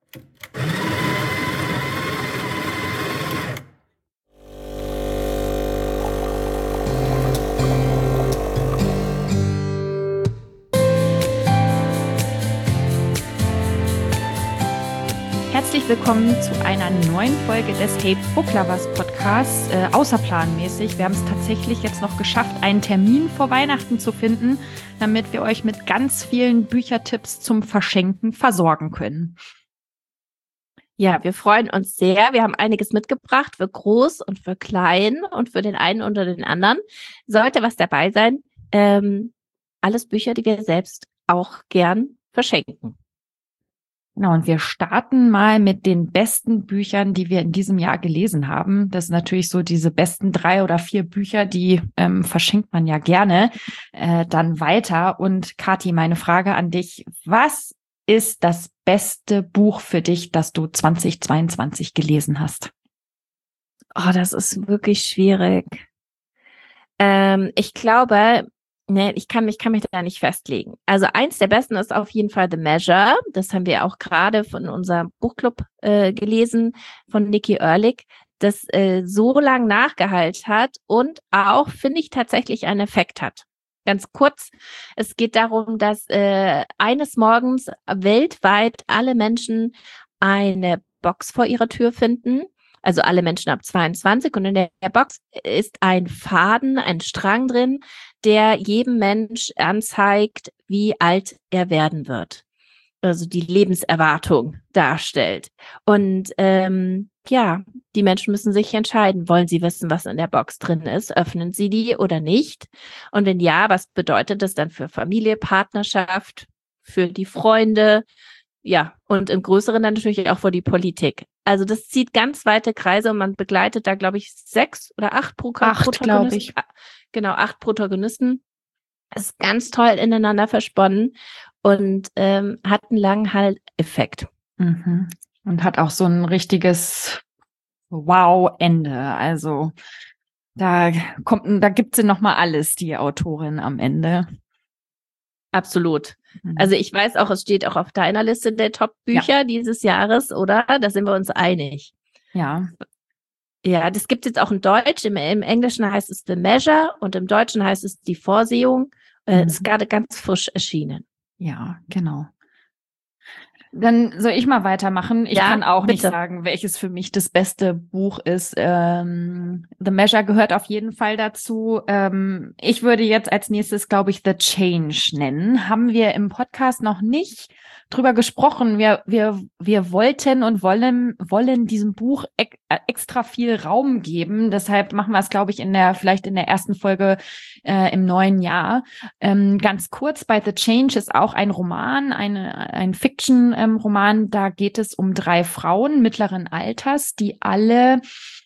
Herzlich willkommen zu einer neuen Folge des Hey Book Lovers Podcasts, außerplanmäßig. Wir haben es tatsächlich jetzt noch geschafft, einen Termin vor Weihnachten zu finden, damit wir euch mit ganz vielen Büchertipps zum Verschenken versorgen können. Ja, wir freuen uns sehr. Wir haben einiges mitgebracht für groß und für klein und für den einen oder den anderen. Sollte was dabei sein, alles Bücher, die wir selbst auch gern verschenken. Genau, und wir starten mal mit den besten Büchern, die wir in diesem Jahr gelesen haben. Das sind natürlich so diese besten 3 oder 4 Bücher, die verschenkt man ja gerne dann weiter. Und Kathi, meine Frage an dich, was ist das beste Buch für dich, das du 2022 gelesen hast? Oh, das ist wirklich schwierig. Ich glaube, ich kann mich da nicht festlegen. Also eins der besten ist auf jeden Fall The Measure. Das haben wir auch gerade von unserem Buchclub gelesen, von Nikki Erlick, das so lang nachgehalten hat und auch, finde ich, tatsächlich einen Effekt hat. Ganz kurz, es geht darum, dass eines Morgens weltweit alle Menschen eine Box vor ihrer Tür finden. Also alle Menschen ab 22 und in der Box ist ein Faden, ein Strang drin, der jedem Mensch anzeigt, wie alt er werden wird. Also die Lebenserwartung darstellt. Und die Menschen müssen sich entscheiden, wollen sie wissen, was in der Box drin ist, öffnen sie die oder nicht? Und wenn ja, was bedeutet das dann für Familie, Partnerschaft, für die Freunde? Ja, und im Größeren dann natürlich auch für die Politik. Also das zieht ganz weite Kreise und man begleitet da, glaube ich, 6 oder 8 Protagonisten. Glaube ich. Genau, 8 Protagonisten. Es ist ganz toll ineinander versponnen und hat einen langen Halt-Effekt. Mhm. Und hat auch so ein richtiges Wow-Ende. Also da gibt sie nochmal alles, die Autorin am Ende. Absolut. Also ich weiß auch, es steht auch auf deiner Liste der Top-Bücher dieses Jahres, oder? Da sind wir uns einig. Ja. Ja, das gibt es jetzt auch in Deutsch. Im Englischen heißt es The Measure und im Deutschen heißt es Die Vorsehung. Ist gerade ganz frisch erschienen. Ja, genau. Dann soll ich mal weitermachen. Ich kann auch nicht sagen, welches für mich das beste Buch ist. The Measure gehört auf jeden Fall dazu. Ich würde jetzt als nächstes, glaube ich, The Change nennen. Haben wir im Podcast noch nicht drüber gesprochen. Wir wollten und wollen diesem Buch extra viel Raum geben. Deshalb machen wir es, glaube ich, vielleicht in der ersten Folge im neuen Jahr. Ganz kurz, bei The Change ist auch ein Roman, ein Fiction-Roman. Da geht es um 3 Frauen mittleren Alters, die alle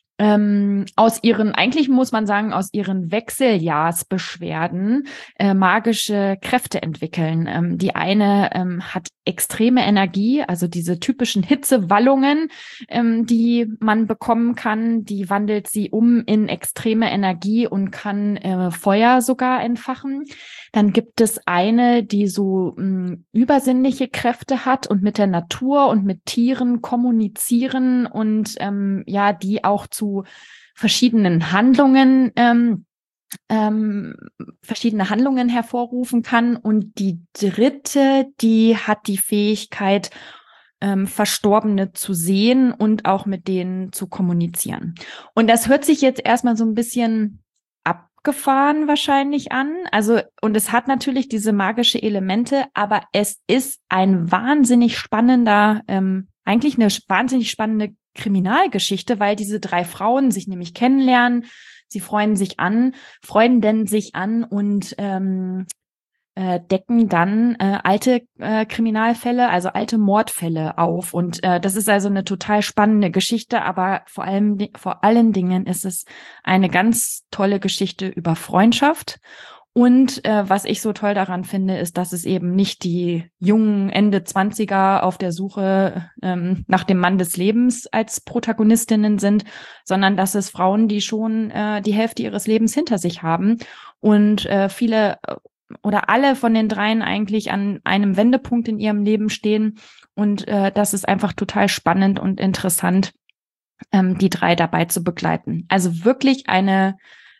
eigentlich muss man sagen, aus ihren Wechseljahrsbeschwerden magische Kräfte entwickeln. Die eine hat extreme Energie, also diese typischen Hitzewallungen, die man bekommen kann, die wandelt sie um in extreme Energie und kann Feuer sogar entfachen. Dann gibt es eine, die so übersinnliche Kräfte hat und mit der Natur und mit Tieren kommunizieren und die auch zu verschiedenen Handlungen verschiedene Handlungen hervorrufen kann. Und die dritte, die hat die Fähigkeit, Verstorbene zu sehen und auch mit denen zu kommunizieren. Und das hört sich jetzt erstmal so ein bisschen abgefahren wahrscheinlich an. Also, und es hat natürlich diese magische Elemente, aber es ist ein wahnsinnig spannender, eigentlich eine wahnsinnig spannende Kriminalgeschichte, weil diese 3 Frauen sich nämlich kennenlernen. Sie freuen sich an und decken dann alte Kriminalfälle, also alte Mordfälle auf. Und das ist also eine total spannende Geschichte, aber vor allen Dingen ist es eine ganz tolle Geschichte über Freundschaft. Und was ich so toll daran finde, ist, dass es eben nicht die jungen Ende 20er auf der Suche nach dem Mann des Lebens als Protagonistinnen sind, sondern dass es Frauen, die schon die Hälfte ihres Lebens hinter sich haben und viele oder alle von den dreien eigentlich an einem Wendepunkt in ihrem Leben stehen. Und das ist einfach total spannend und interessant, die drei dabei zu begleiten. Also wirklich ein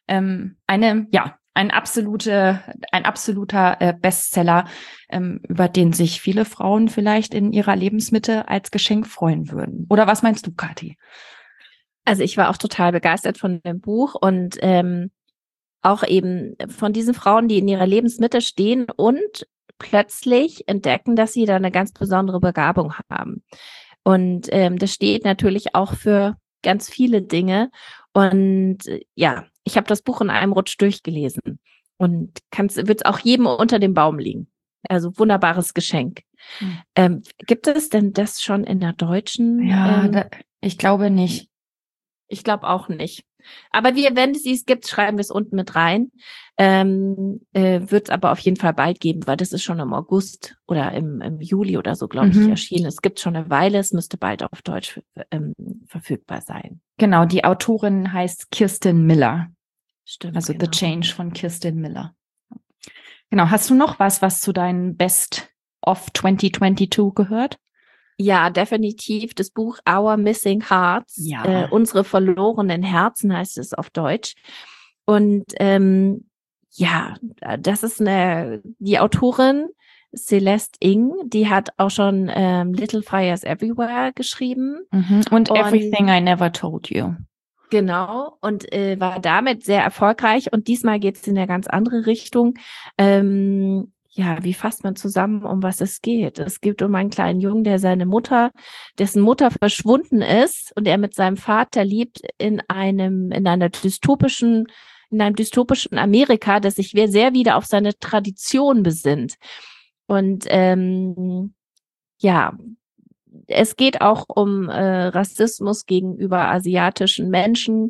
absoluter Bestseller, über den sich viele Frauen vielleicht in ihrer Lebensmitte als Geschenk freuen würden. Oder was meinst du, Kathi? Also ich war auch total begeistert von dem Buch und auch eben von diesen Frauen, die in ihrer Lebensmitte stehen und plötzlich entdecken, dass sie da eine ganz besondere Begabung haben. Und das steht natürlich auch für ganz viele Dinge. Und ja, ich habe das Buch in einem Rutsch durchgelesen und wird es auch jedem unter dem Baum liegen. Also wunderbares Geschenk. Gibt es denn das schon in der deutschen? Ja, ich glaube nicht. Ich glaube auch nicht. Aber wenn es dies gibt, schreiben wir es unten mit rein. Wird es aber auf jeden Fall bald geben, weil das ist schon im August oder im Juli oder so, glaube ich, erschienen. Es gibt schon eine Weile, es müsste bald auf Deutsch verfügbar sein. Genau, die Autorin heißt Kirsten Miller. Stimmt. Also genau. The Change von Kirsten Miller. Genau, hast du noch was zu deinen Best of 2022 gehört? Ja, definitiv. Das Buch Our Missing Hearts, unsere verlorenen Herzen heißt es auf Deutsch. Und das ist die Autorin Celeste Ng, die hat auch schon Little Fires Everywhere geschrieben. Und Everything I Never Told You. Genau, und war damit sehr erfolgreich. Und diesmal geht es in eine ganz andere Richtung. Wie fasst man zusammen, um was es geht? Es geht um einen kleinen Jungen, dessen Mutter verschwunden ist und er mit seinem Vater lebt in einem dystopischen Amerika, das sich sehr wieder auf seine Tradition besinnt. Und es geht auch um Rassismus gegenüber asiatischen Menschen.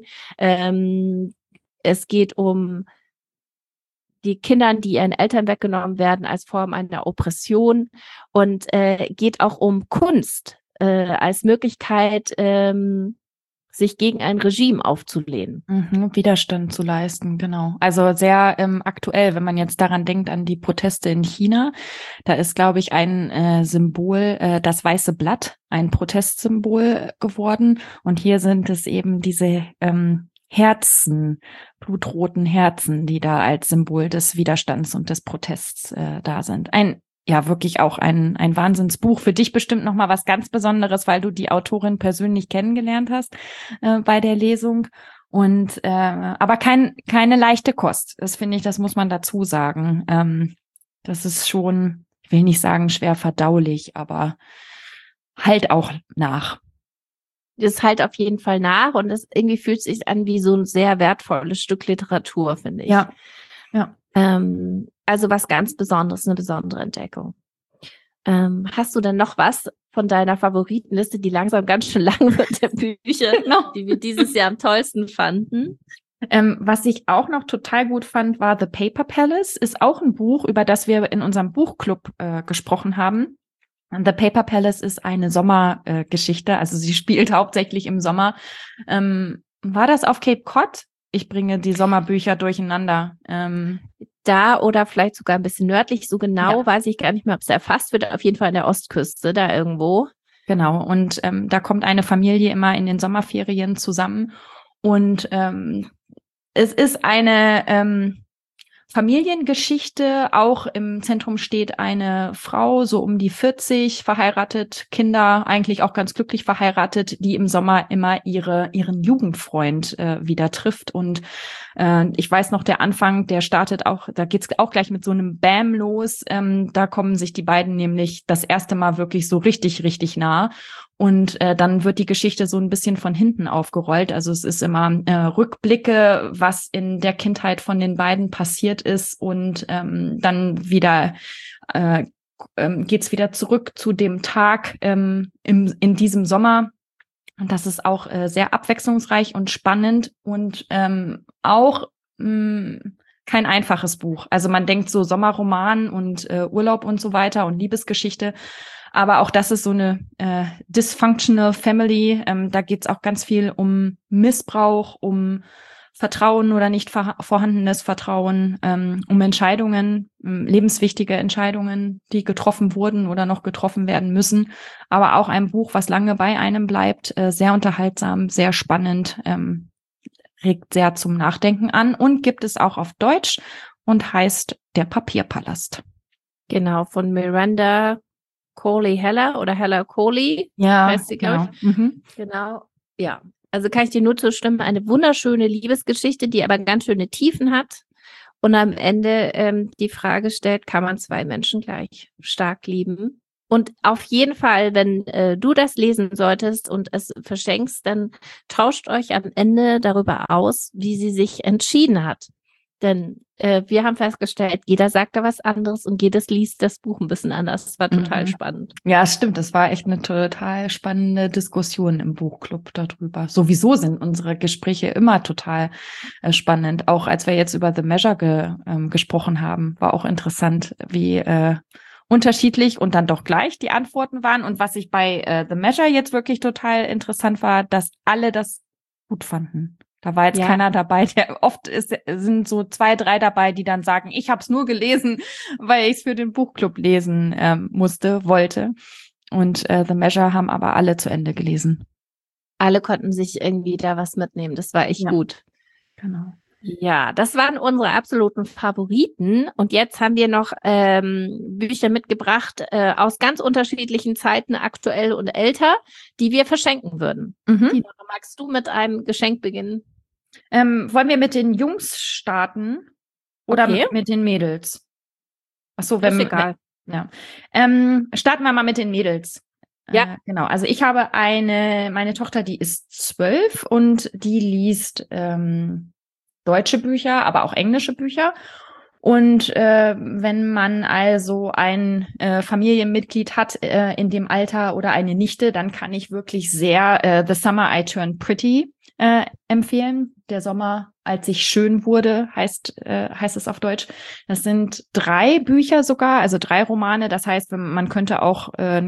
Es geht um die Kindern, die ihren Eltern weggenommen werden als Form einer Oppression und geht auch um Kunst als Möglichkeit, sich gegen ein Regime aufzulehnen. Widerstand zu leisten, genau. Also sehr aktuell, wenn man jetzt daran denkt, an die Proteste in China. Da ist, glaube ich, ein Symbol, das weiße Blatt, ein Protestsymbol geworden. Und hier sind es eben diese Herzen, blutroten Herzen, die da als Symbol des Widerstands und des Protests da sind. Wirklich auch ein Wahnsinnsbuch. Für dich bestimmt nochmal was ganz Besonderes, weil du die Autorin persönlich kennengelernt hast bei der Lesung. Und aber keine leichte Kost. Das finde ich, das muss man dazu sagen. Das ist schon, ich will nicht sagen schwer verdaulich, aber halt auch nach. Das halt auf jeden Fall nach und es irgendwie fühlt sich an wie so ein sehr wertvolles Stück Literatur, finde ich. Ja. Also was ganz Besonderes, eine besondere Entdeckung. Hast du denn noch was von deiner Favoritenliste, die langsam ganz schön lang wird, der Bücher, die wir dieses Jahr am tollsten fanden? Was ich auch noch total gut fand, war The Paper Palace. Ist auch ein Buch, über das wir in unserem Buchclub gesprochen haben. The Paper Palace ist eine Sommergeschichte, also sie spielt hauptsächlich im Sommer. War das auf Cape Cod? Ich bringe die Sommerbücher durcheinander. Da oder vielleicht sogar ein bisschen nördlich, so genau weiß ich gar nicht mehr, ob es erfasst wird, auf jeden Fall an der Ostküste, da irgendwo. Genau, und da kommt eine Familie immer in den Sommerferien zusammen und es ist eine Familiengeschichte, auch im Zentrum steht eine Frau, so um die 40, verheiratet, Kinder, eigentlich auch ganz glücklich verheiratet, die im Sommer immer ihren Jugendfreund wieder trifft. Und ich weiß noch, der Anfang, der startet auch, da geht's auch gleich mit so einem Bam los. Da kommen sich die beiden nämlich das erste Mal wirklich so richtig nah. Und dann wird die Geschichte so ein bisschen von hinten aufgerollt. Also es ist immer Rückblicke, was in der Kindheit von den beiden passiert ist. Und dann wieder geht's wieder zurück zu dem Tag in diesem Sommer. Und das ist auch sehr abwechslungsreich und spannend und auch kein einfaches Buch. Also man denkt so Sommerroman und Urlaub und so weiter und Liebesgeschichte. Aber auch das ist so eine dysfunctional family. Da geht's auch ganz viel um Missbrauch, um Vertrauen oder nicht vorhandenes Vertrauen, um Entscheidungen, lebenswichtige Entscheidungen, die getroffen wurden oder noch getroffen werden müssen. Aber auch ein Buch, was lange bei einem bleibt, sehr unterhaltsam, sehr spannend, regt sehr zum Nachdenken an und gibt es auch auf Deutsch und heißt Der Papierpalast. Genau, von Miranda Coley Heller oder Heller Coley. Ja, heißt sie, genau. Genau, ja. Also kann ich dir nur zustimmen, eine wunderschöne Liebesgeschichte, die aber ganz schöne Tiefen hat und am Ende die Frage stellt, kann man zwei Menschen gleich stark lieben? Und auf jeden Fall, wenn du das lesen solltest und es verschenkst, dann tauscht euch am Ende darüber aus, wie sie sich entschieden hat. Denn wir haben festgestellt, jeder sagt da was anderes und jedes liest das Buch ein bisschen anders. Das war total spannend. Ja, stimmt. Das war echt eine total spannende Diskussion im Buchclub darüber. Sowieso sind unsere Gespräche immer total spannend. Auch als wir jetzt über The Measure gesprochen haben, war auch interessant, wie unterschiedlich und dann doch gleich die Antworten waren. Und was ich bei The Measure jetzt wirklich total interessant war, dass alle das gut fanden. Da war jetzt keiner dabei, sind so 2, 3 dabei, die dann sagen, ich habe es nur gelesen, weil ich es für den Buchclub lesen wollte. Und The Measure haben aber alle zu Ende gelesen. Alle konnten sich irgendwie da was mitnehmen. Das war echt gut. Genau. Ja, das waren unsere absoluten Favoriten. Und jetzt haben wir noch Bücher mitgebracht aus ganz unterschiedlichen Zeiten, aktuell und älter, die wir verschenken würden. Tina, magst du mit einem Geschenk beginnen? Wollen wir mit den Jungs starten oder mit den Mädels? Achso, ist egal. Ja. Starten wir mal mit den Mädels. Ja. Genau. Also ich habe meine Tochter, die ist 12 und die liest deutsche Bücher, aber auch englische Bücher. Und wenn man also ein Familienmitglied hat in dem Alter oder eine Nichte, dann kann ich wirklich sehr The Summer I Turned Pretty empfehlen. Der Sommer, als ich schön wurde, heißt es auf Deutsch. Das sind 3 Bücher sogar, also 3 Romane. Das heißt, man könnte auch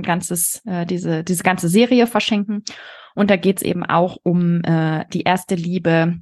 diese ganze Serie verschenken. Und da geht's eben auch um die erste Liebe.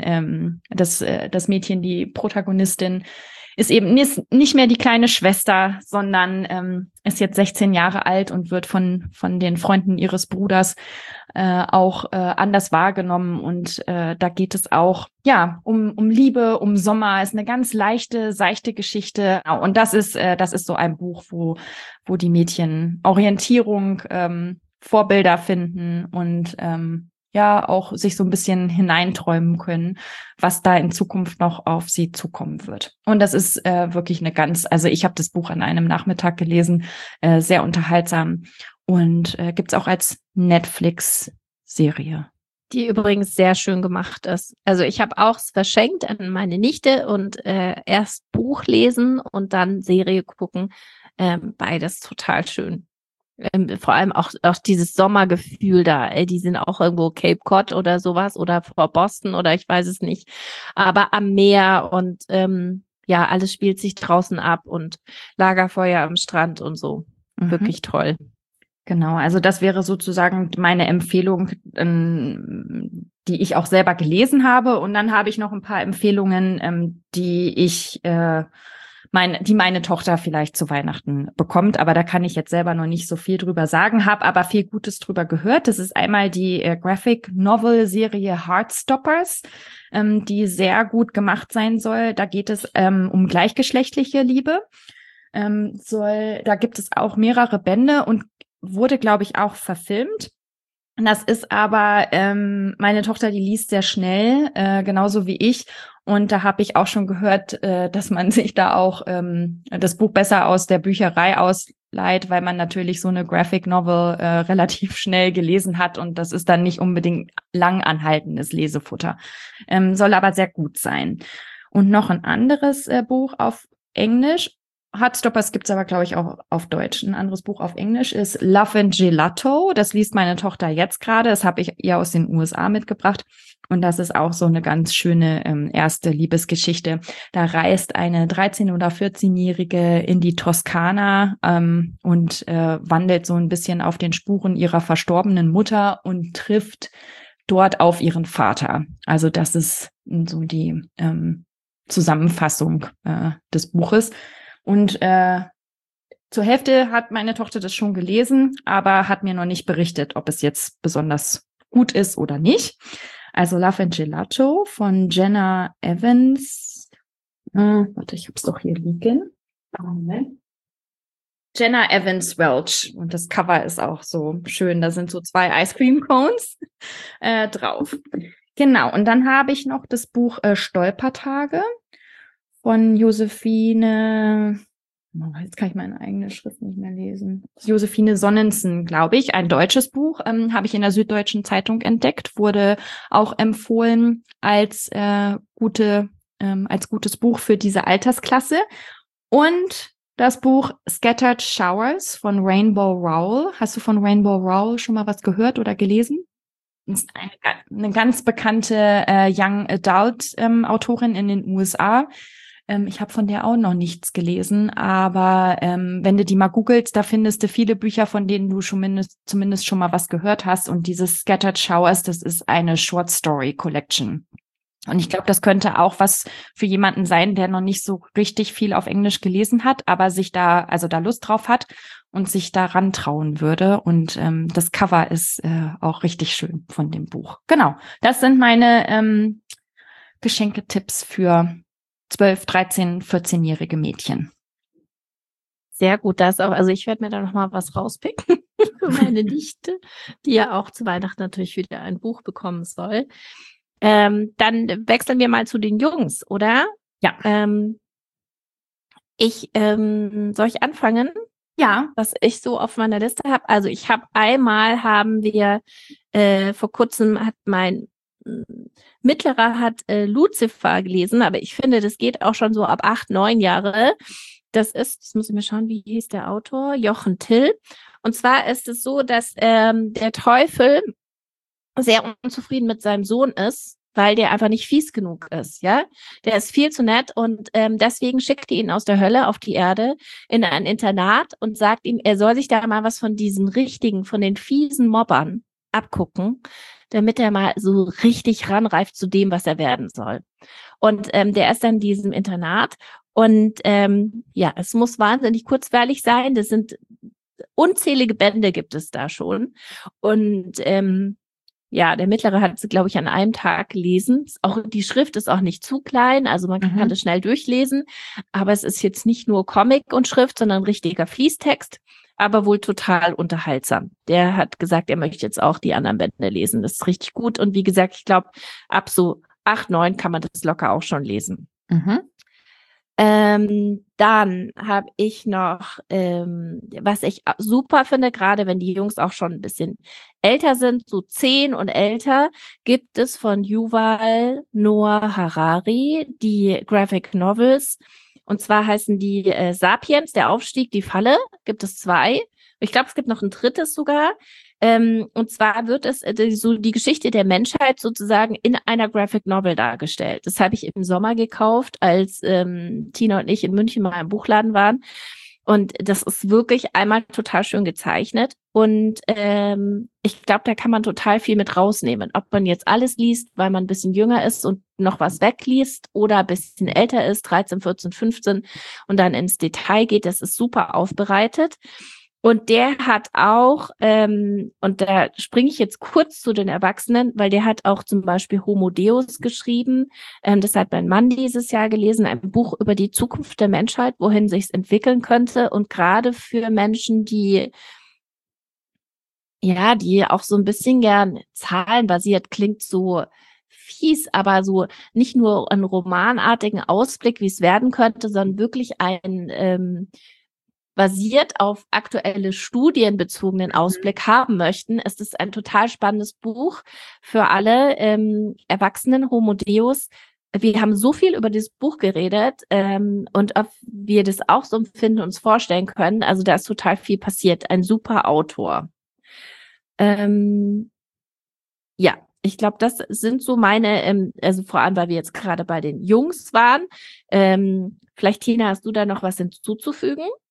Das Mädchen, die Protagonistin, ist eben nicht mehr die kleine Schwester, sondern ist jetzt 16 Jahre alt und wird von den Freunden ihres Bruders auch anders wahrgenommen. Und da geht es auch um Liebe, um Sommer. Ist eine ganz leichte, seichte Geschichte. Und das ist so ein Buch, wo die Mädchen Orientierung, Vorbilder finden und auch sich so ein bisschen hineinträumen können, was da in Zukunft noch auf sie zukommen wird. Und das ist wirklich also ich habe das Buch an einem Nachmittag gelesen, sehr unterhaltsam und gibt's auch als Netflix-Serie. Die übrigens sehr schön gemacht ist. Also ich habe auch es verschenkt an meine Nichte und erst Buch lesen und dann Serie gucken. Beides total schön. Vor allem auch dieses Sommergefühl da, die sind auch irgendwo Cape Cod oder sowas oder vor Boston oder ich weiß es nicht, aber am Meer und alles spielt sich draußen ab und Lagerfeuer am Strand und so. Wirklich toll. Genau, also das wäre sozusagen meine Empfehlung, die ich auch selber gelesen habe. Und dann habe ich noch ein paar Empfehlungen, die meine Tochter vielleicht zu Weihnachten bekommt. Aber da kann ich jetzt selber noch nicht so viel drüber sagen, habe aber viel Gutes drüber gehört. Das ist einmal die Graphic Novel Serie Heartstoppers, die sehr gut gemacht sein soll. Da geht es um gleichgeschlechtliche Liebe. Da gibt es auch mehrere Bände und wurde, glaube ich, auch verfilmt. Das ist aber, meine Tochter, die liest sehr schnell, genauso wie ich. Und da habe ich auch schon gehört, dass man sich da auch das Buch besser aus der Bücherei ausleiht, weil man natürlich so eine Graphic Novel relativ schnell gelesen hat. Und das ist dann nicht unbedingt lang anhaltendes Lesefutter. Soll aber sehr gut sein. Und noch ein anderes Buch auf Englisch. Heartstoppers gibt's aber, glaube ich, auch auf Deutsch. Ein anderes Buch auf Englisch ist Love and Gelato. Das liest meine Tochter jetzt gerade. Das habe ich ihr aus den USA mitgebracht. Und das ist auch so eine ganz schöne erste Liebesgeschichte. Da reist eine 13- oder 14-Jährige in die Toskana und wandelt so ein bisschen auf den Spuren ihrer verstorbenen Mutter und trifft dort auf ihren Vater. Also das ist so die Zusammenfassung des Buches. Und zur Hälfte hat meine Tochter das schon gelesen, aber hat mir noch nicht berichtet, ob es jetzt besonders gut ist oder nicht. Also Love and Gelato von Jenna Evans. Warte, ich habe es doch hier liegen. Moment. Jenna Evans Welch. Und das Cover ist auch so schön. Da sind so 2 Ice Cream Cones drauf. Genau. Und dann habe ich noch das Buch Stolpertage von Josephine. Jetzt kann ich meine eigene Schrift nicht mehr lesen. Josephine Sonnensen, glaube ich. Ein deutsches Buch, habe ich in der Süddeutschen Zeitung entdeckt, wurde auch empfohlen als gutes Buch für diese Altersklasse. Und das Buch Scattered Showers von Rainbow Rowell. Hast du von Rainbow Rowell schon mal was gehört oder gelesen? Das ist eine ganz bekannte Young Adult Autorin in den USA. Ich habe von der auch noch nichts gelesen, aber wenn du die mal googelst, da findest du viele Bücher, von denen du zumindest schon mal was gehört hast. Und dieses Scattered Showers, das ist eine Short Story Collection. Und ich glaube, das könnte auch was für jemanden sein, der noch nicht so richtig viel auf Englisch gelesen hat, aber sich da Lust drauf hat und sich da rantrauen würde. Und das Cover ist auch richtig schön von dem Buch. Genau, das sind meine Geschenketipps für 12, 13, 14-jährige Mädchen. Sehr gut, das auch. Also ich werde mir da noch mal was rauspicken für meine Nichte, die ja auch zu Weihnachten natürlich wieder ein Buch bekommen soll. Dann wechseln wir mal zu den Jungs, oder? Ja. Soll ich anfangen? Ja. Was ich so auf meiner Liste habe. Also haben wir vor kurzem hat mein Mittlerer hat Lucifer gelesen, aber ich finde, das geht auch schon so ab 8, 9 Jahre. Das muss ich mir schauen, wie hieß der Autor? Jochen Till. Und zwar ist es so, dass der Teufel sehr unzufrieden mit seinem Sohn ist, weil der einfach nicht fies genug ist, ja. Der ist viel zu nett und deswegen schickt er ihn aus der Hölle auf die Erde in ein Internat und sagt ihm, er soll sich da mal was von von den fiesen Mobbern abgucken, damit er mal so richtig ranreift zu dem, was er werden soll. Und der ist dann in diesem Internat und es muss wahnsinnig kurzweilig sein. Das sind unzählige Bände gibt es da schon. Und der Mittlere hat sie, glaube ich, an einem Tag gelesen. Die Schrift ist auch nicht zu klein, also man kann das schnell durchlesen. Aber es ist jetzt nicht nur Comic und Schrift, sondern richtiger Fließtext, aber wohl total unterhaltsam. Der hat gesagt, er möchte jetzt auch die anderen Bände lesen. Das ist richtig gut. Und wie gesagt, ich glaube, ab so 8, 9 kann man das locker auch schon lesen. Dann habe ich noch, was ich super finde, gerade wenn die Jungs auch schon ein bisschen älter sind, so 10 und älter, gibt es von Yuval Noah Harari die Graphic Novels. Und zwar heißen die Sapiens, der Aufstieg, die Falle, gibt es 2. Ich glaube, es gibt noch ein 3. sogar. Und zwar wird es so die Geschichte der Menschheit sozusagen in einer Graphic Novel dargestellt. Das habe ich im Sommer gekauft, als Tina und ich in München mal im Buchladen waren. Und das ist wirklich einmal total schön gezeichnet. Und ich glaube, da kann man total viel mit rausnehmen. Ob man jetzt alles liest, weil man ein bisschen jünger ist und noch was wegliest oder ein bisschen älter ist, 13, 14, 15 und dann ins Detail geht, das ist super aufbereitet. Und der hat auch, und da springe ich jetzt kurz zu den Erwachsenen, weil der hat auch zum Beispiel Homo Deus geschrieben. Das hat mein Mann dieses Jahr gelesen, ein Buch über die Zukunft der Menschheit, wohin sich's entwickeln könnte. Und gerade für Menschen, die auch so ein bisschen gern zahlenbasiert, klingt so fies, aber so nicht nur einen romanartigen Ausblick, wie es werden könnte, sondern wirklich ein basiert auf aktuelle Studien bezogenen Ausblick haben möchten, ist es ein total spannendes Buch für alle Erwachsenen Homo Deus. Wir haben so viel über dieses Buch geredet und ob wir das auch so empfinden und uns vorstellen können. Also da ist total viel passiert. Ein super Autor. Ich glaube, das sind so meine, also vor allem, weil wir jetzt gerade bei den Jungs waren. Vielleicht, Tina, hast du da noch was hinzuzufügen?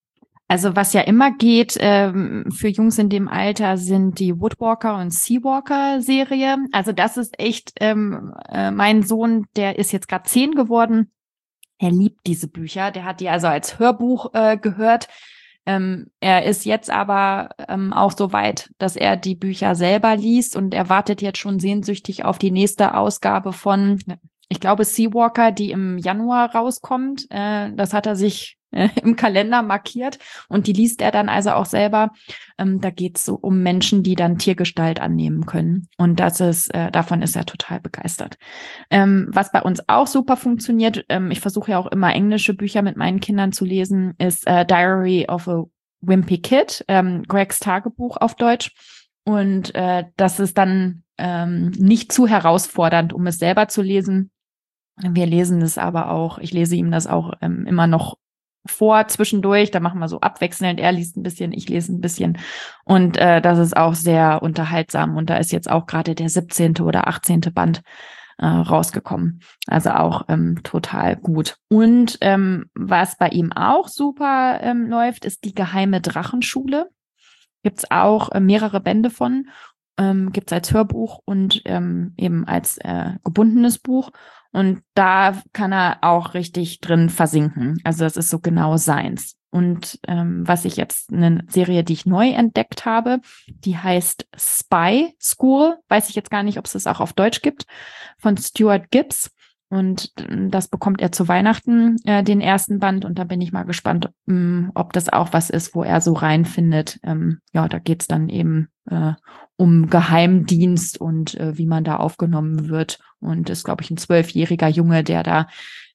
Also was ja immer geht für Jungs in dem Alter sind die Woodwalker und Seawalker-Serie. Also das ist echt, mein Sohn, der ist jetzt gerade 10 geworden. Er liebt diese Bücher. Der hat die also als Hörbuch gehört. Er ist jetzt aber auch so weit, dass er die Bücher selber liest und er wartet jetzt schon sehnsüchtig auf die nächste Ausgabe von, ich glaube, Seawalker, die im Januar rauskommt. Das hat er sich im Kalender markiert und die liest er dann also auch selber. Da geht es so um Menschen, die dann Tiergestalt annehmen können. Und das ist, davon ist er total begeistert. Was bei uns auch super funktioniert, ich versuche ja auch immer englische Bücher mit meinen Kindern zu lesen, ist Diary of a Wimpy Kid, Gregs Tagebuch auf Deutsch. Und das ist dann nicht zu herausfordernd, um es selber zu lesen. Wir lesen es aber auch, ich lese ihm das auch immer noch vor, zwischendurch, da machen wir so abwechselnd, er liest ein bisschen, ich lese ein bisschen und das ist auch sehr unterhaltsam und da ist jetzt auch gerade der 17. oder 18. Band rausgekommen, also auch total gut. Und was bei ihm auch super läuft, ist die geheime Drachenschule, gibt's auch mehrere Bände von, gibt's als Hörbuch und eben als gebundenes Buch. Und da kann er auch richtig drin versinken. Also das ist so genau seins. Und was ich jetzt, eine Serie, die ich neu entdeckt habe, die heißt Spy School. Weiß ich jetzt gar nicht, ob es das auch auf Deutsch gibt, von Stuart Gibbs. Und das bekommt er zu Weihnachten, den ersten Band. Und da bin ich mal gespannt, ob das auch was ist, wo er so reinfindet. Ja, da geht's dann eben um Geheimdienst und wie man da aufgenommen wird. Und ist, glaube ich, ein 12-jähriger Junge, der da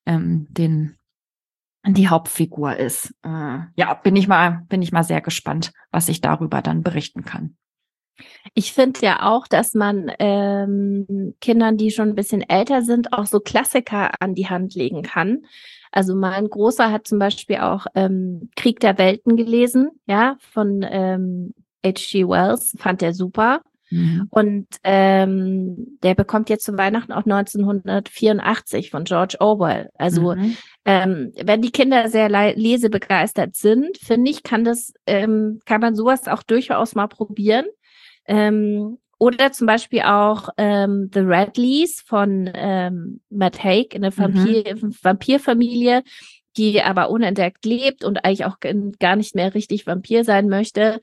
die Hauptfigur ist. Ja, bin ich mal sehr gespannt, was ich darüber dann berichten kann. Ich finde ja auch, dass man Kindern, die schon ein bisschen älter sind, auch so Klassiker an die Hand legen kann. Also mein Großer hat zum Beispiel auch Krieg der Welten gelesen, ja, von H.G. Wells, fand er super. Mhm. Und der bekommt jetzt zu Weihnachten auch 1984 von George Orwell. Also wenn die Kinder sehr lesebegeistert sind, finde ich, kann man sowas auch durchaus mal probieren. Oder zum Beispiel auch The Radleys von Matt Haig, eine Vampirfamilie, die aber unentdeckt lebt und eigentlich auch gar nicht mehr richtig Vampir sein möchte.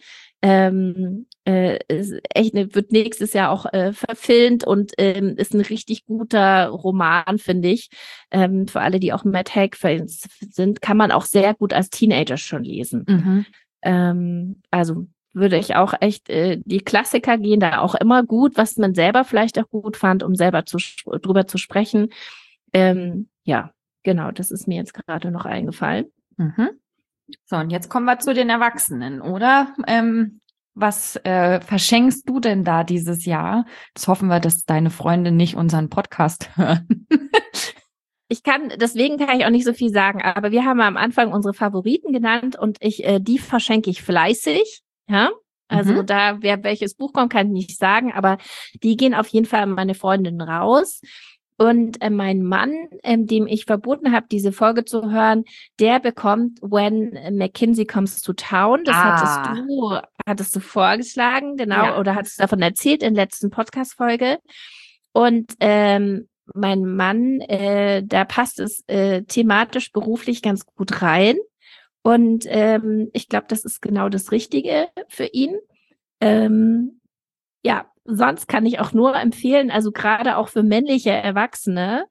Wird nächstes Jahr auch verfilmt und ist ein richtig guter Roman, finde ich. Für alle, die auch Matt Haig-Fans sind, kann man auch sehr gut als Teenager schon lesen. Also würde ich auch echt, die Klassiker gehen da auch immer gut, was man selber vielleicht auch gut fand, um selber drüber zu sprechen. Ja, genau, das ist mir jetzt gerade noch eingefallen. So, und jetzt kommen wir zu den Erwachsenen, oder? Was verschenkst du denn da dieses Jahr? Jetzt hoffen wir, dass deine Freunde nicht unseren Podcast hören. Deswegen kann ich auch nicht so viel sagen, aber wir haben am Anfang unsere Favoriten genannt und die verschenke ich fleißig. Ja, also welches Buch kommt, kann ich nicht sagen, aber die gehen auf jeden Fall an meine Freundinnen raus. Und mein Mann, dem ich verboten habe, diese Folge zu hören, der bekommt When McKinsey Comes to Town. Das hattest du vorgeschlagen, genau, ja. Oder hattest du davon erzählt in der letzten Podcast-Folge. Und mein Mann, da passt es thematisch, beruflich ganz gut rein. Und ich glaube, das ist genau das Richtige für ihn. Ja, sonst kann ich auch nur empfehlen, also gerade auch für männliche Erwachsene,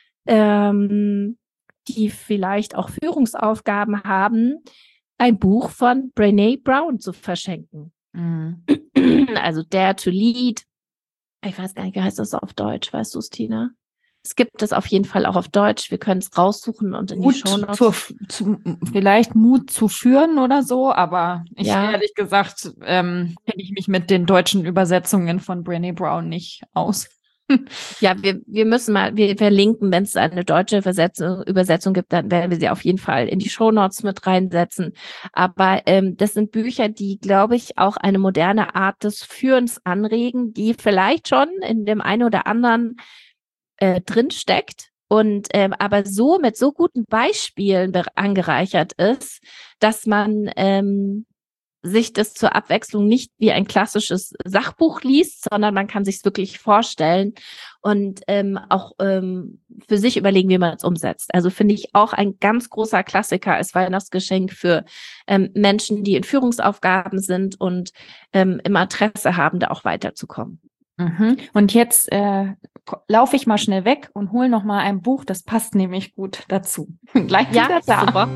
die vielleicht auch Führungsaufgaben haben, ein Buch von Brené Brown zu verschenken. Also Dare to Lead. Ich weiß gar nicht, wie heißt das auf Deutsch? Weißt du es, Tina? Es gibt es auf jeden Fall auch auf Deutsch. Wir können es raussuchen und in die Shownotes. Vielleicht Mut zu führen oder so, aber ehrlich gesagt kenne ich mich mit den deutschen Übersetzungen von Brené Brown nicht aus. Ja, wir verlinken, wenn es eine deutsche Übersetzung gibt, dann werden wir sie auf jeden Fall in die Shownotes mit reinsetzen. Aber das sind Bücher, die, glaube ich, auch eine moderne Art des Führens anregen, die vielleicht schon in dem einen oder anderen drin steckt, und aber so mit so guten Beispielen angereichert ist, dass man sich das zur Abwechslung nicht wie ein klassisches Sachbuch liest, sondern man kann sich es wirklich vorstellen und auch für sich überlegen, wie man es umsetzt. Also finde ich auch ein ganz großer Klassiker als Weihnachtsgeschenk für Menschen, die in Führungsaufgaben sind und im Interesse haben, da auch weiterzukommen. Mhm. Und jetzt laufe ich mal schnell weg und hole noch mal ein Buch, das passt nämlich gut dazu. Gleich wieder da. Super.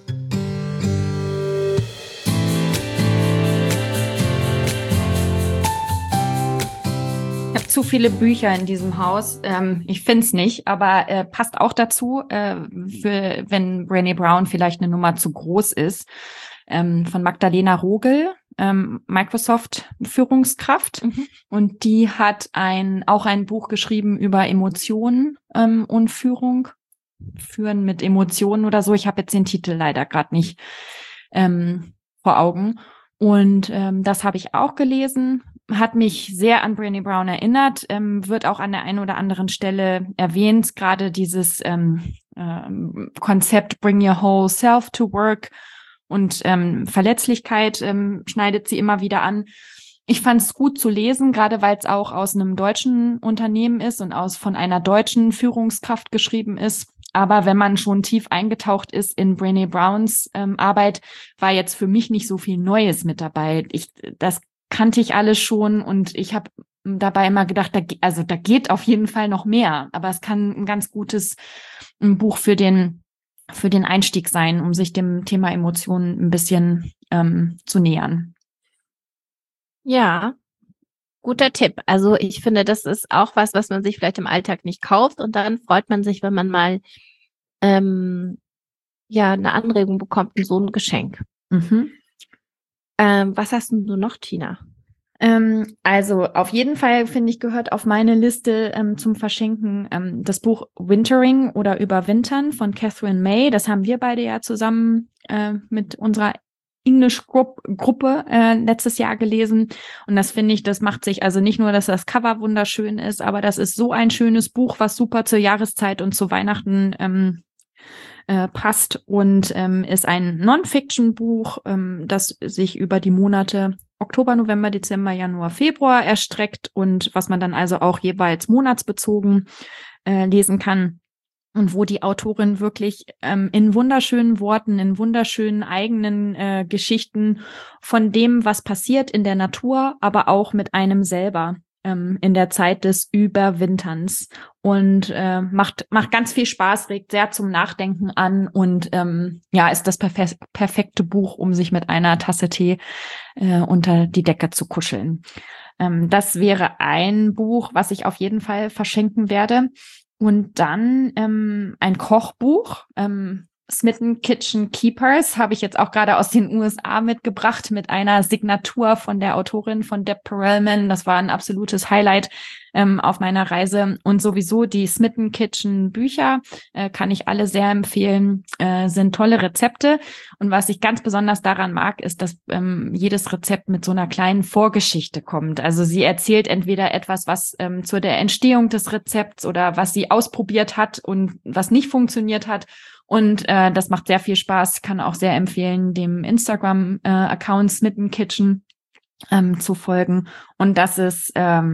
Ich habe zu viele Bücher in diesem Haus. Ich finde es nicht, aber passt auch dazu, für wenn Brené Brown vielleicht eine Nummer zu groß ist. Von Magdalena Rogel, Microsoft-Führungskraft. Mhm. Und die hat auch ein Buch geschrieben über Emotionen und Führung. Führen mit Emotionen oder so. Ich habe jetzt den Titel leider gerade nicht vor Augen. Und das habe ich auch gelesen. Hat mich sehr an Brené Brown erinnert, wird auch an der einen oder anderen Stelle erwähnt, gerade dieses Konzept Bring Your Whole Self to Work und Verletzlichkeit schneidet sie immer wieder an. Ich fand es gut zu lesen, gerade weil es auch aus einem deutschen Unternehmen ist und von einer deutschen Führungskraft geschrieben ist. Aber wenn man schon tief eingetaucht ist in Brené Browns Arbeit, war jetzt für mich nicht so viel Neues mit dabei. Das kannte ich alles schon und ich habe dabei immer gedacht, da geht auf jeden Fall noch mehr. Aber es kann ein ganz gutes Buch für den Einstieg sein, um sich dem Thema Emotionen ein bisschen zu nähern. Ja, guter Tipp. Also ich finde, das ist auch was man sich vielleicht im Alltag nicht kauft und dann freut man sich, wenn man mal eine Anregung bekommt in so ein Geschenk. Mhm. Was hast denn du noch, Tina? Also auf jeden Fall, finde ich, gehört auf meine Liste zum Verschenken das Buch Wintering oder Überwintern von Catherine May. Das haben wir beide ja zusammen mit unserer English-Gruppe letztes Jahr gelesen. Und das finde ich, das macht sich, also nicht nur, dass das Cover wunderschön ist, aber das ist so ein schönes Buch, was super zur Jahreszeit und zu Weihnachten passt und ist ein Non-Fiction-Buch, das sich über die Monate Oktober, November, Dezember, Januar, Februar erstreckt und was man dann also auch jeweils monatsbezogen lesen kann. Und wo die Autorin wirklich in wunderschönen Worten, in wunderschönen eigenen Geschichten von dem, was passiert in der Natur, aber auch mit einem selber in der Zeit des Überwinterns. Und macht ganz viel Spaß, regt sehr zum Nachdenken an und ist das perfekte Buch, um sich mit einer Tasse Tee unter die Decke zu kuscheln. Das wäre ein Buch, was ich auf jeden Fall verschenken werde. Und dann ein Kochbuch, Smitten Kitchen Keepers, habe ich jetzt auch gerade aus den USA mitgebracht mit einer Signatur von der Autorin von Deb Perelman. Das war ein absolutes Highlight auf meiner Reise. Und sowieso die Smitten Kitchen Bücher kann ich alle sehr empfehlen, sind tolle Rezepte. Und was ich ganz besonders daran mag, ist, dass jedes Rezept mit so einer kleinen Vorgeschichte kommt. Also sie erzählt entweder etwas, was zu der Entstehung des Rezepts oder was sie ausprobiert hat und was nicht funktioniert hat. Und das macht sehr viel Spaß. Kann auch sehr empfehlen, dem Instagram-Account Smitten Kitchen zu folgen. Und das ist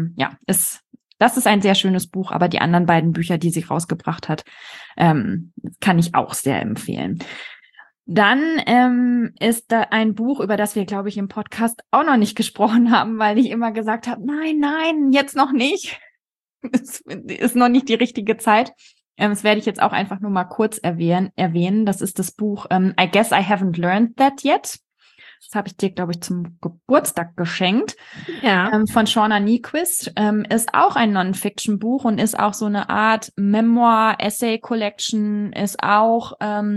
das ist ein sehr schönes Buch. Aber die anderen beiden Bücher, die sie rausgebracht hat, kann ich auch sehr empfehlen. Dann ist da ein Buch, über das wir, glaube ich, im Podcast auch noch nicht gesprochen haben, weil ich immer gesagt habe, nein, jetzt noch nicht. Es ist noch nicht die richtige Zeit. Das werde ich jetzt auch einfach nur mal kurz erwähnen. Das ist das Buch I Guess I Haven't Learned That Yet. Das habe ich dir, glaube ich, zum Geburtstag geschenkt. Ja. Von Shauna Niequist. Ist auch ein Non-Fiction-Buch und ist auch so eine Art Memoir-Essay-Collection. Ist auch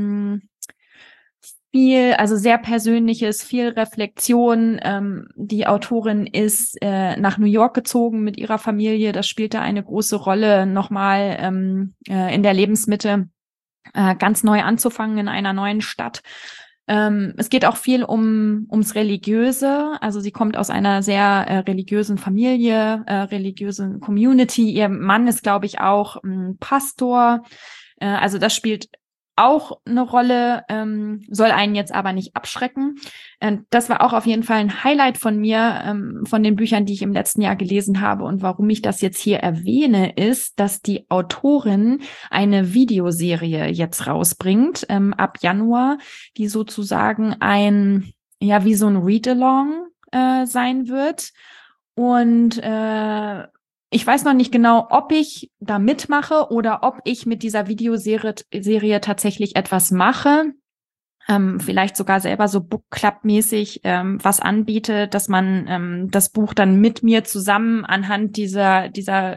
also sehr Persönliches, viel Reflexion. Die Autorin ist nach New York gezogen mit ihrer Familie. Das spielte eine große Rolle, nochmal in der Lebensmitte ganz neu anzufangen in einer neuen Stadt. Es geht auch viel ums Religiöse. Also sie kommt aus einer sehr religiösen Familie, religiösen Community. Ihr Mann ist, glaube ich, auch Pastor. Also das spielt auch eine Rolle, soll einen jetzt aber nicht abschrecken. Das war auch auf jeden Fall ein Highlight von mir, von den Büchern, die ich im letzten Jahr gelesen habe. Und warum ich das jetzt hier erwähne, ist, dass die Autorin eine Videoserie jetzt rausbringt, ab Januar, die sozusagen wie so ein Read-along sein wird. Und ich weiß noch nicht genau, ob ich da mitmache oder ob ich mit dieser Videoserie tatsächlich etwas mache. Vielleicht sogar selber so Book Club-mäßig was anbiete, dass man das Buch dann mit mir zusammen anhand dieser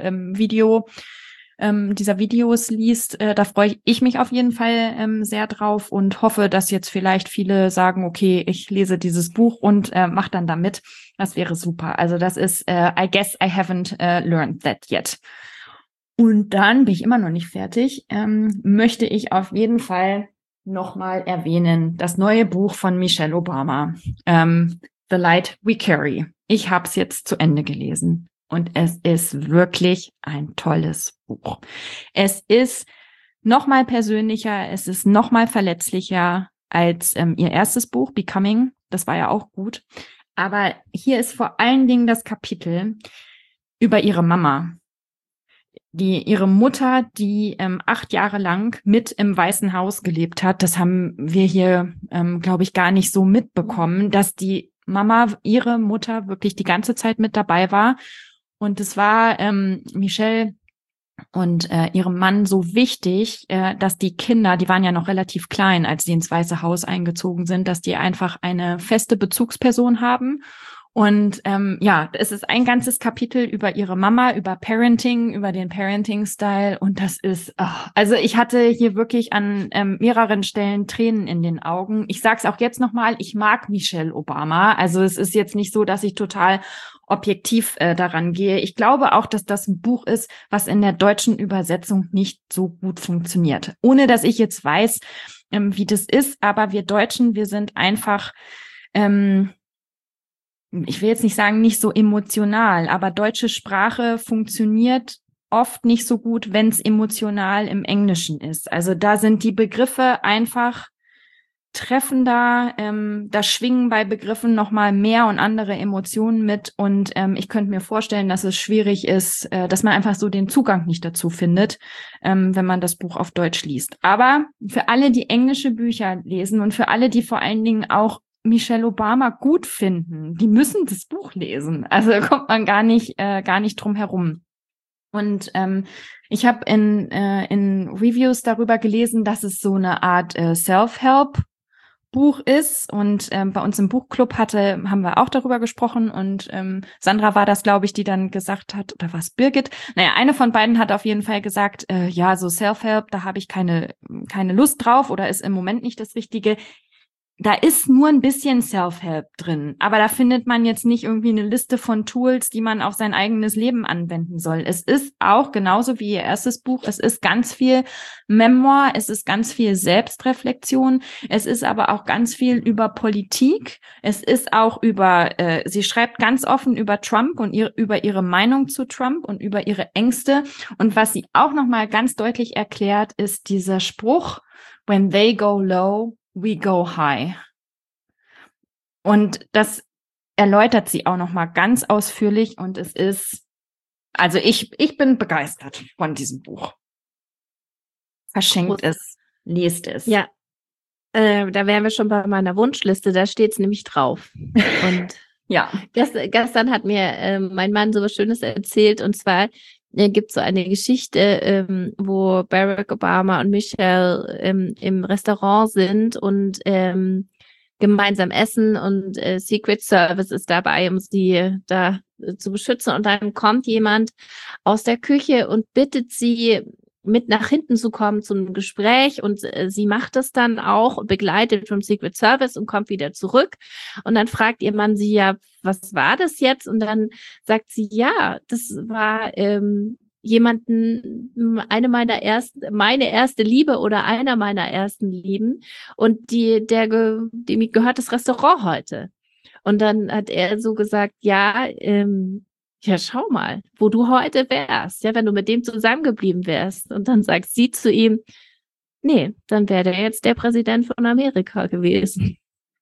Videos liest. Da freue ich mich auf jeden Fall sehr drauf und hoffe, dass jetzt vielleicht viele sagen, okay, ich lese dieses Buch und mache dann da mit. Das wäre super. Also das ist, I guess I haven't learned that yet. Und dann bin ich immer noch nicht fertig. Möchte ich auf jeden Fall nochmal erwähnen, das neue Buch von Michelle Obama, The Light We Carry. Ich habe es jetzt zu Ende gelesen und es ist wirklich ein tolles Buch. Es ist nochmal persönlicher, es ist nochmal verletzlicher als ihr erstes Buch, Becoming. Das war ja auch gut. Aber hier ist vor allen Dingen das Kapitel über ihre Mama. Ihre Mutter, die 8 Jahre lang mit im Weißen Haus gelebt hat, das haben wir hier, glaube ich, gar nicht so mitbekommen, dass die Mama, ihre Mutter wirklich die ganze Zeit mit dabei war. Und es war Michelle und ihrem Mann so wichtig, dass die Kinder, die waren ja noch relativ klein, als sie ins Weiße Haus eingezogen sind, dass die einfach eine feste Bezugsperson haben. Und es ist ein ganzes Kapitel über ihre Mama, über Parenting, über den Parenting-Style. Und das ist, also ich hatte hier wirklich an mehreren Stellen Tränen in den Augen. Ich sag's auch jetzt nochmal, ich mag Michelle Obama. Also es ist jetzt nicht so, dass ich total objektiv daran gehe. Ich glaube auch, dass das ein Buch ist, was in der deutschen Übersetzung nicht so gut funktioniert. Ohne dass ich jetzt weiß, wie das ist. Aber wir Deutschen, wir sind einfach ich will jetzt nicht sagen, nicht so emotional, aber deutsche Sprache funktioniert oft nicht so gut, wenn es emotional im Englischen ist. Also da sind die Begriffe einfach treffender, da schwingen bei Begriffen nochmal mehr und andere Emotionen mit. Und ich könnte mir vorstellen, dass es schwierig ist, dass man einfach so den Zugang nicht dazu findet, wenn man das Buch auf Deutsch liest. Aber für alle, die englische Bücher lesen und für alle, die vor allen Dingen auch Michelle Obama gut finden, die müssen das Buch lesen. Also da kommt man gar nicht drum herum. Und ich habe in Reviews darüber gelesen, dass es so eine Art Self-Help-Buch ist. Und bei uns im Buchclub haben wir auch darüber gesprochen. Und Sandra war das, glaube ich, die dann gesagt hat, oder was, Birgit? Naja, eine von beiden hat auf jeden Fall gesagt, so Self-Help, da habe ich keine Lust drauf oder ist im Moment nicht das Richtige. Da ist nur ein bisschen Self-Help drin, aber da findet man jetzt nicht irgendwie eine Liste von Tools, die man auf sein eigenes Leben anwenden soll. Es ist auch genauso wie ihr erstes Buch, es ist ganz viel Memoir, es ist ganz viel Selbstreflexion, es ist aber auch ganz viel über Politik, es ist auch sie schreibt ganz offen über Trump und über ihre Meinung zu Trump und über ihre Ängste. Und was sie auch nochmal ganz deutlich erklärt, ist dieser Spruch, when they go low, we go high. Und das erläutert sie auch noch mal ganz ausführlich und es ist, also ich bin begeistert von diesem Buch. Verschenkt es, lest es. Ja, da wären wir schon bei meiner Wunschliste, da steht es nämlich drauf. Und ja, gestern hat mir mein Mann so was Schönes erzählt, und zwar gibt es so eine Geschichte, wo Barack Obama und Michelle im Restaurant sind und gemeinsam essen und Secret Service ist dabei, um sie da zu beschützen. Und dann kommt jemand aus der Küche und bittet sie, mit nach hinten zu kommen zum Gespräch, und sie macht es dann auch, begleitet vom Secret Service und kommt wieder zurück. Und dann fragt ihr Mann sie, ja, was war das jetzt? Und dann sagt sie, ja, das war meine erste Liebe oder einer meiner ersten Lieben und dem gehört das Restaurant heute. Und dann hat er so gesagt, ja, ja, schau mal, wo du heute wärst, ja, wenn du mit dem zusammengeblieben wärst. Und dann sagt sie zu ihm, nee, dann wäre der jetzt der Präsident von Amerika gewesen.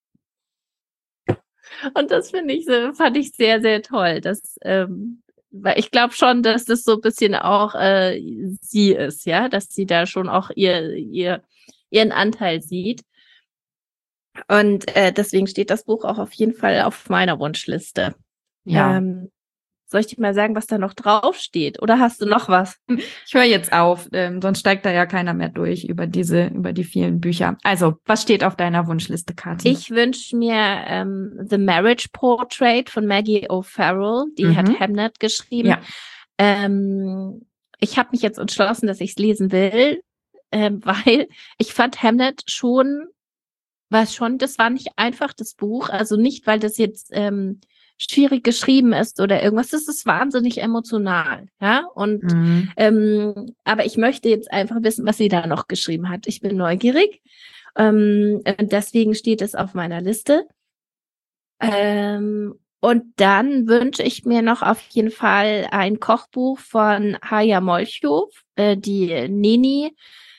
Und das fand ich sehr, sehr toll. Weil ich glaube schon, dass das so ein bisschen auch sie ist, ja, dass sie da schon auch ihren Anteil sieht. Und deswegen steht das Buch auch auf jeden Fall auf meiner Wunschliste. Ja. Soll ich dir mal sagen, was da noch draufsteht? Oder hast du noch was? Ich höre jetzt auf, sonst steigt da ja keiner mehr durch über die vielen Bücher. Also, was steht auf deiner Wunschliste, Kathi? Ich wünsche mir The Marriage Portrait von Maggie O'Farrell. Die hat Hamnet geschrieben. Ja. Ich habe mich jetzt entschlossen, dass ich es lesen will, weil ich fand Hamnet das war nicht einfach, das Buch. Also nicht, weil das jetzt schwierig geschrieben ist oder irgendwas. Das ist wahnsinnig emotional, ja. Und aber ich möchte jetzt einfach wissen, was sie da noch geschrieben hat. Ich bin neugierig. Deswegen steht es auf meiner Liste. Und dann wünsche ich mir noch auf jeden Fall ein Kochbuch von Haya Molchow, die Neni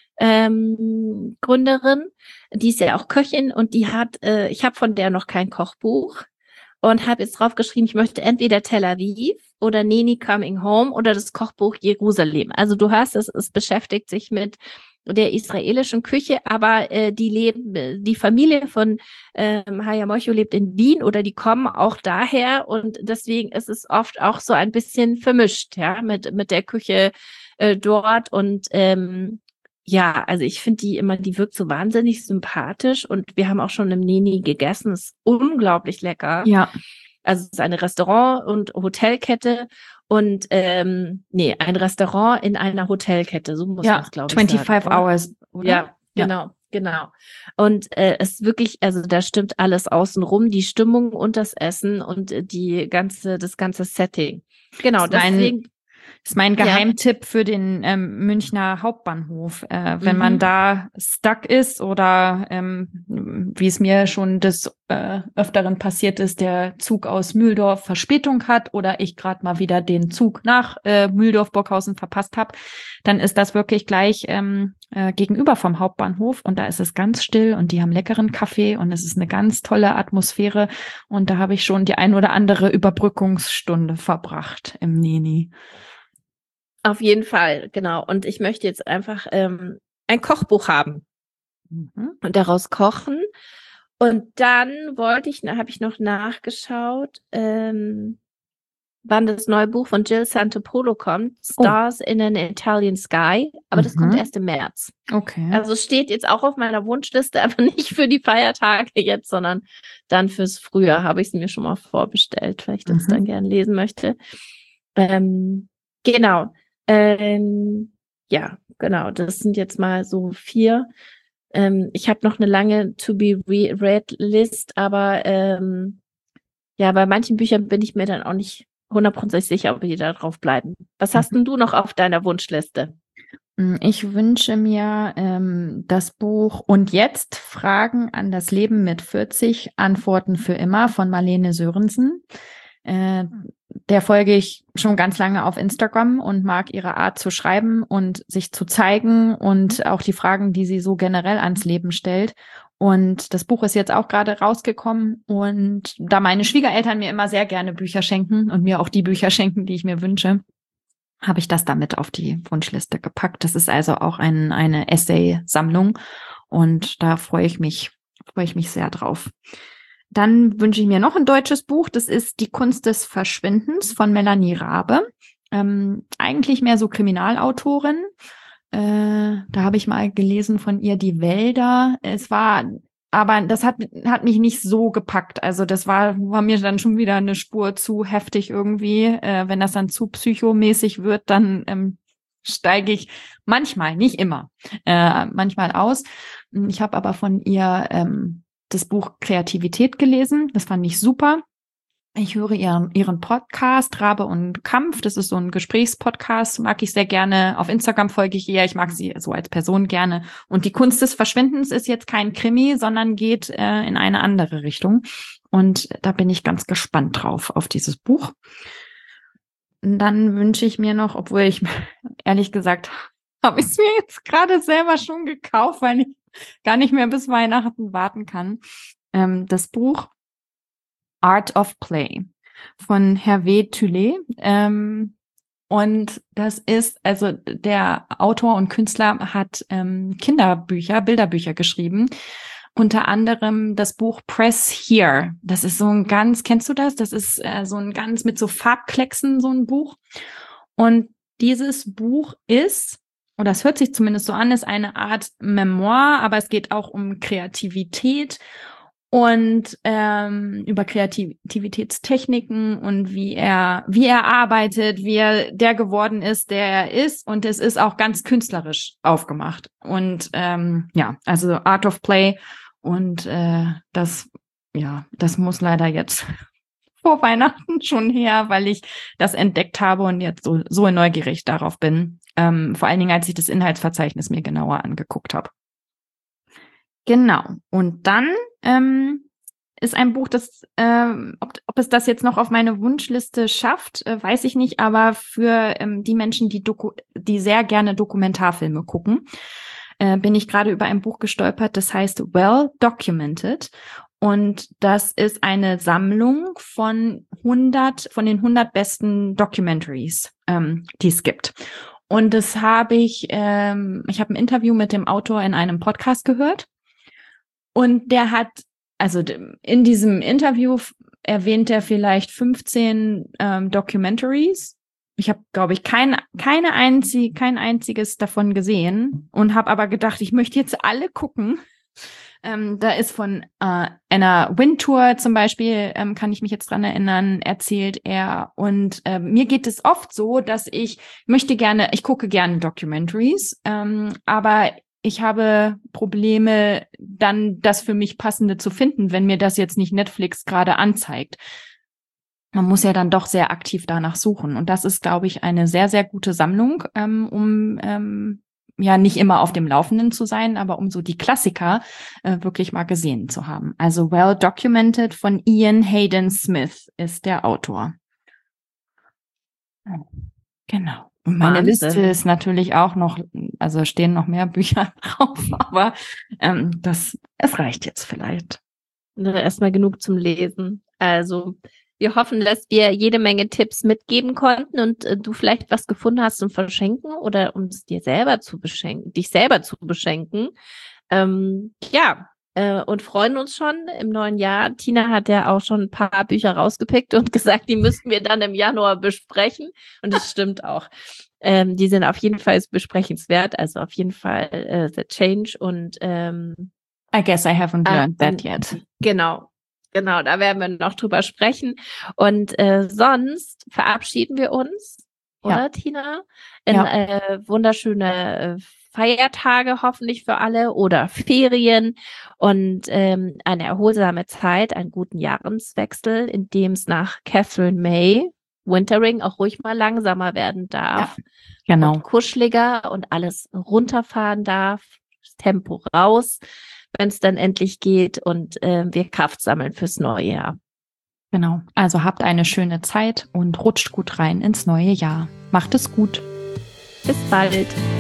Gründerin. Die ist ja auch Köchin und ich habe von der noch kein Kochbuch. Und habe jetzt draufgeschrieben, ich möchte entweder Tel Aviv oder Neni Coming Home oder das Kochbuch Jerusalem. Also du hörst, es beschäftigt sich mit der israelischen Küche, aber die Familie von Haya Molchow lebt in Wien oder die kommen auch daher und deswegen ist es oft auch so ein bisschen vermischt, ja, mit der Küche dort und ja, also ich finde die wirkt so wahnsinnig sympathisch und wir haben auch schon im Neni gegessen, ist unglaublich lecker. Ja. Also es ist eine Restaurant- und Hotelkette und ein Restaurant in einer Hotelkette, so muss man es, glaube ich, sagen. 25 Hours, oder? Ja, genau. Und es wirklich, also da stimmt alles außenrum, die Stimmung und das Essen und das ganze Setting. Genau, deswegen. Das ist mein Geheimtipp für den Münchner Hauptbahnhof. Wenn man da stuck ist oder wie es mir schon des Öfteren passiert ist, der Zug aus Mühldorf Verspätung hat oder ich gerade mal wieder den Zug nach Mühldorf-Burghausen verpasst habe, dann ist das wirklich gleich gegenüber vom Hauptbahnhof und da ist es ganz still und die haben leckeren Kaffee und es ist eine ganz tolle Atmosphäre und da habe ich schon die ein oder andere Überbrückungsstunde verbracht im Neni. Auf jeden Fall, genau. Und ich möchte jetzt einfach ein Kochbuch haben und daraus kochen. Und dann habe ich noch nachgeschaut, wann das neue Buch von Jill Santopolo kommt, Stars in an Italian Sky. Aber das kommt erst im März. Okay. Also steht jetzt auch auf meiner Wunschliste, aber nicht für die Feiertage jetzt, sondern dann fürs Frühjahr habe ich es mir schon mal vorbestellt, weil ich das dann gern lesen möchte. Genau. Ja, genau. Das sind jetzt mal so 4. Ich habe noch eine lange To-Be-Read-List, aber ja, bei manchen Büchern bin ich mir dann auch nicht 100% sicher, ob die da drauf bleiben. Was hast denn du noch auf deiner Wunschliste? Ich wünsche mir das Buch Und jetzt Fragen an das Leben mit 40, Antworten für immer von Marlene Sörensen. Der folge ich schon ganz lange auf Instagram und mag ihre Art zu schreiben und sich zu zeigen und auch die Fragen, die sie so generell ans Leben stellt. Und das Buch ist jetzt auch gerade rausgekommen und da meine Schwiegereltern mir immer sehr gerne Bücher schenken und mir auch die Bücher schenken, die ich mir wünsche, habe ich das damit auf die Wunschliste gepackt. Das ist also auch eine Essay-Sammlung und da freue ich mich sehr drauf. Dann wünsche ich mir noch ein deutsches Buch. Das ist Die Kunst des Verschwindens von Melanie Rabe. Eigentlich mehr so Kriminalautorin. Da habe ich mal gelesen von ihr Die Wälder. Aber das hat mich nicht so gepackt. Also das war mir dann schon wieder eine Spur zu heftig irgendwie. Wenn das dann zu psychomäßig wird, dann steige ich manchmal, nicht immer, manchmal aus. Ich habe aber von ihr das Buch Kreativität gelesen. Das fand ich super. Ich höre ihren Podcast, Rabe und Kampf. Das ist so ein Gesprächspodcast, mag ich sehr gerne. Auf Instagram folge ich ihr. Ich mag sie so als Person gerne. Und die Kunst des Verschwindens ist jetzt kein Krimi, sondern geht in eine andere Richtung. Und da bin ich ganz gespannt drauf, auf dieses Buch. Und dann wünsche ich mir noch, obwohl ich ehrlich gesagt habe ich es mir jetzt gerade selber schon gekauft, weil ich gar nicht mehr bis Weihnachten warten kann. Das Buch Art of Play von Hervé Tullet. Und das ist, also der Autor und Künstler hat Bilderbücher geschrieben. Unter anderem das Buch Press Here. Das ist so ein ganz, kennst du das? Das ist so ein ganz mit so Farbklecksen, so ein Buch. Und dieses Buch ist, oder es hört sich zumindest so an, ist eine Art Memoir, aber es geht auch um Kreativität und über Kreativitätstechniken und wie er arbeitet, wie er der geworden ist, der er ist. Und es ist auch ganz künstlerisch aufgemacht. Und also Art of Play. Und das muss leider jetzt vor Weihnachten schon her, weil ich das entdeckt habe und jetzt so neugierig darauf bin. Vor allen Dingen, als ich das Inhaltsverzeichnis mir genauer angeguckt habe. Genau. Und dann ist ein Buch, das, ob es das jetzt noch auf meine Wunschliste schafft, weiß ich nicht, aber für die Menschen, die sehr gerne Dokumentarfilme gucken, bin ich gerade über ein Buch gestolpert, das heißt Well Documented. Und das ist eine Sammlung von den 100 besten Documentaries, die es gibt. Und das habe ich habe ein Interview mit dem Autor in einem Podcast gehört. Und der hat, also in diesem Interview erwähnt er vielleicht 15 Documentaries. Ich habe, glaube ich, kein einziges davon gesehen und habe aber gedacht, ich möchte jetzt alle gucken. Da ist von Anna Wintour zum Beispiel, kann ich mich jetzt dran erinnern, erzählt er. Und mir geht es oft so, dass ich gucke gerne Documentaries, aber ich habe Probleme, dann das für mich Passende zu finden, wenn mir das jetzt nicht Netflix gerade anzeigt. Man muss ja dann doch sehr aktiv danach suchen. Und das ist, glaube ich, eine sehr, sehr gute Sammlung, um nicht immer auf dem Laufenden zu sein, aber um so die Klassiker wirklich mal gesehen zu haben. Also Well Documented von Ian Hayden Smith ist der Autor. Genau. Und meine Liste ist natürlich auch noch, also stehen noch mehr Bücher drauf, aber es reicht jetzt vielleicht. Erstmal genug zum Lesen. Also wir hoffen, dass wir jede Menge Tipps mitgeben konnten und du vielleicht was gefunden hast zum Verschenken oder um es dich selber zu beschenken. Und freuen uns schon im neuen Jahr. Tina hat ja auch schon ein paar Bücher rausgepickt und gesagt, die müssten wir dann im Januar besprechen. Und das stimmt auch. Die sind auf jeden Fall besprechenswert. Also auf jeden Fall The Change und I guess I haven't learned that yet. Genau, da werden wir noch drüber sprechen. Und sonst verabschieden wir uns, oder Tina? In wunderschöne Feiertage hoffentlich für alle oder Ferien und eine erholsame Zeit, einen guten Jahreswechsel, in dem es nach Catherine May Wintering auch ruhig mal langsamer werden darf. Ja, genau. Und kuscheliger und alles runterfahren darf, das Tempo raus, wenn es dann endlich geht und wir Kraft sammeln fürs neue Jahr. Genau. Also habt eine schöne Zeit und rutscht gut rein ins neue Jahr. Macht es gut. Bis bald.